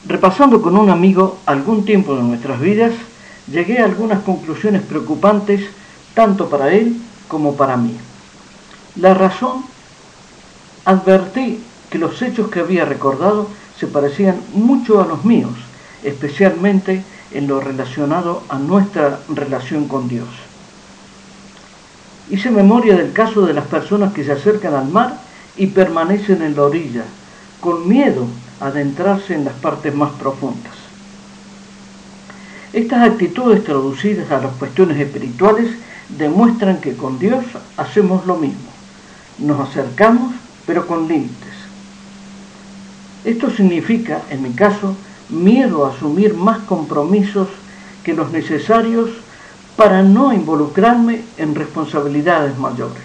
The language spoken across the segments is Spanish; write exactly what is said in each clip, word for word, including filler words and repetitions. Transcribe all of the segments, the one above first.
Repasando con un amigo algún tiempo de nuestras vidas, llegué a algunas conclusiones preocupantes tanto para él como para mí. La razón, advertí que los hechos que había recordado se parecían mucho a los míos, especialmente en lo relacionado a nuestra relación con Dios. Hice memoria del caso de las personas que se acercan al mar y permanecen en la orilla, con miedo a adentrarse en las partes más profundas. Estas actitudes traducidas a las cuestiones espirituales demuestran que con Dios hacemos lo mismo. Nos acercamos, pero con límites. Esto significa, en mi caso, miedo a asumir más compromisos que los necesarios para no involucrarme en responsabilidades mayores.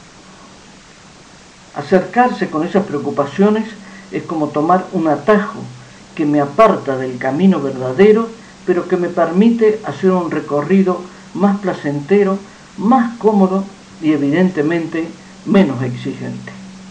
Acercarse con esas preocupaciones es como tomar un atajo que me aparta del camino verdadero, pero que me permite hacer un recorrido más placentero, más cómodo y evidentemente menos exigente.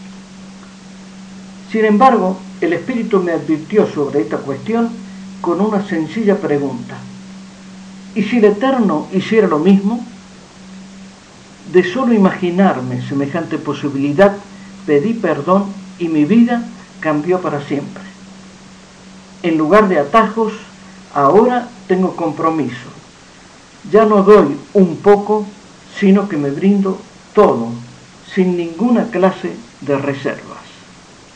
Sin embargo, el Espíritu me advirtió sobre esta cuestión con una sencilla pregunta. ¿Y si el Eterno hiciera lo mismo? De solo imaginarme semejante posibilidad, pedí perdón y mi vida cambió para siempre. En lugar de atajos, ahora tengo compromiso. Ya no doy un poco, sino que me brindo todo, sin ninguna clase de reserva.